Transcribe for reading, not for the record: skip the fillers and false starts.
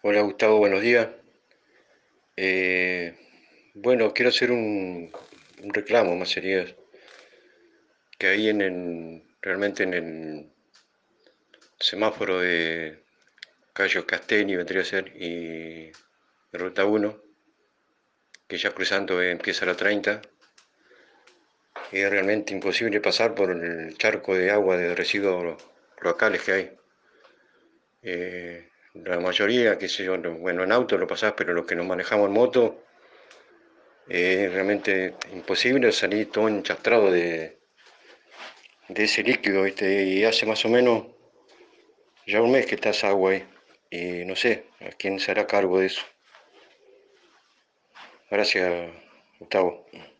Hola Gustavo, buenos días. Eh, bueno, quiero hacer un reclamo, más sería que ahí realmente en el semáforo de Cayo Castelli vendría a ser y de Ruta 1, que ya cruzando empieza la 30, es realmente imposible pasar por el charco de agua de residuos locales que hay. La mayoría, qué sé yo, bueno, en auto lo pasás, pero los que nos manejamos en moto, es realmente imposible salir todo enchastrado de ese líquido, ¿viste? Y hace más o menos ya un mes que está esa agua ahí. Y no sé a quién se hará cargo de eso. Gracias, Gustavo.